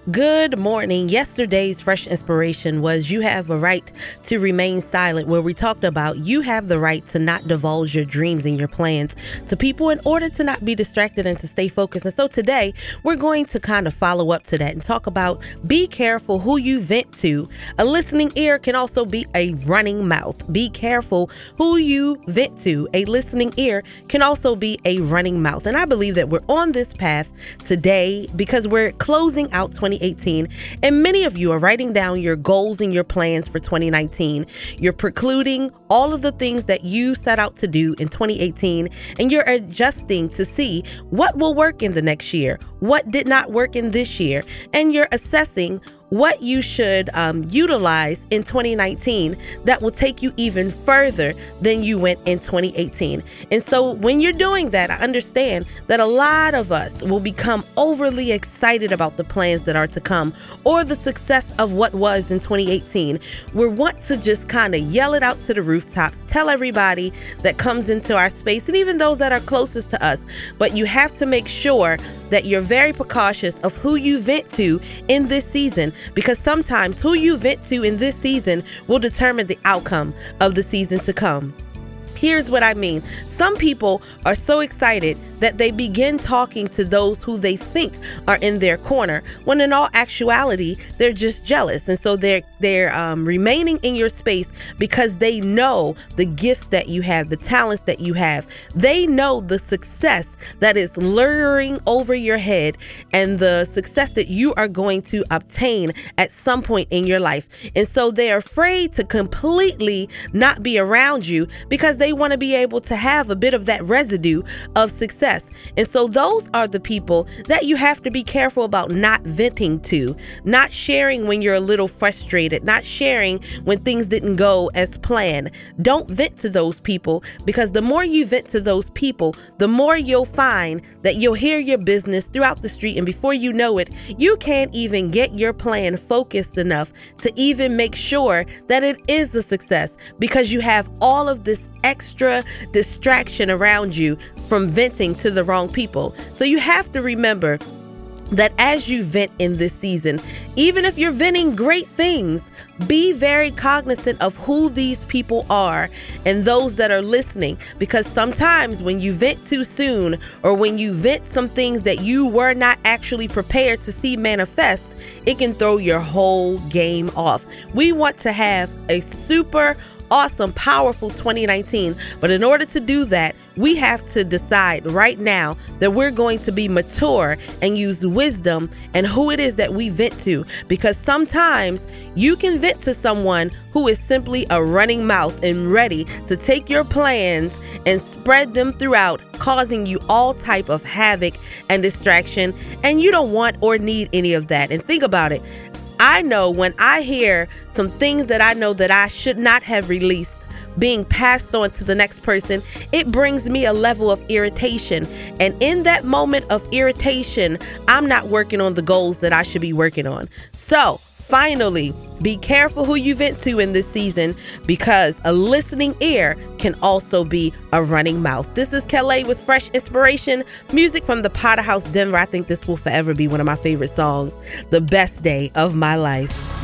Good morning. Yesterday's fresh inspiration was You Have a Right to Remain Silent, where we talked about you have the right to not divulge your dreams and your plans to people in order to not be distracted and to stay focused. And so today we're going to kind of follow up to that and talk about be careful who you vent to. A listening ear can also be a running mouth. Be careful who you vent to. A listening ear can also be a running mouth. And I believe that we're on this path today because we're closing out 2018, and many of you are writing down your goals and your plans for 2019. You're precluding all of the things that you set out to do in 2018, and you're adjusting to see what will work in the next year, what did not work in this year, and you're assessing what you should utilize in 2019 that will take you even further than you went in 2018. And so when you're doing that, I understand that a lot of us will become overly excited about the plans that are to come or the success of what was in 2018. We want to just kind of yell it out to the rooftops, tell everybody that comes into our space and even those that are closest to us. But you have to make sure that you're very precautious of who you vent to in this season, because sometimes who you vent to in this season will determine the outcome of the season to come. Here's what I mean. Some people are so excited that they begin talking to those who they think are in their corner, when in all actuality, they're just jealous. And so they're remaining in your space because they know the gifts that you have, the talents that you have. They know the success that is luring over your head and the success that you are going to obtain at some point in your life. And so they're afraid to completely not be around you because they want to be able to have a bit of that residue of success. And so those are the people that you have to be careful about not venting to, not sharing when you're a little frustrated, not sharing when things didn't go as planned. Don't vent to those people, because the more you vent to those people, the more you'll find that you'll hear your business throughout the street. And before you know it, you can't even get your plan focused enough to even make sure that it is a success, because you have all of this extra distraction around you from venting to the wrong people. So you have to remember that as you vent in this season, even if you're venting great things, be very cognizant of who these people are and those that are listening, because sometimes when you vent too soon, or when you vent some things that you were not actually prepared to see manifest, it can throw your whole game off. We want to have a super awesome, powerful 2019. But in order to do that, we have to decide right now that we're going to be mature and use wisdom and who it is that we vent to. Because sometimes you can vent to someone who is simply a running mouth and ready to take your plans and spread them throughout, causing you all type of havoc and distraction. And you don't want or need any of that. And think about it. I know when I hear some things that I know that I should not have released being passed on to the next person, it brings me a level of irritation. And in that moment of irritation, I'm not working on the goals that I should be working on. So finally, be careful who you vent to in this season, because a listening ear can also be a running mouth. This is Kelly with Fresh Inspiration, music from the Potter House Denver. I think this will forever be one of my favorite songs, The Best Day of My Life.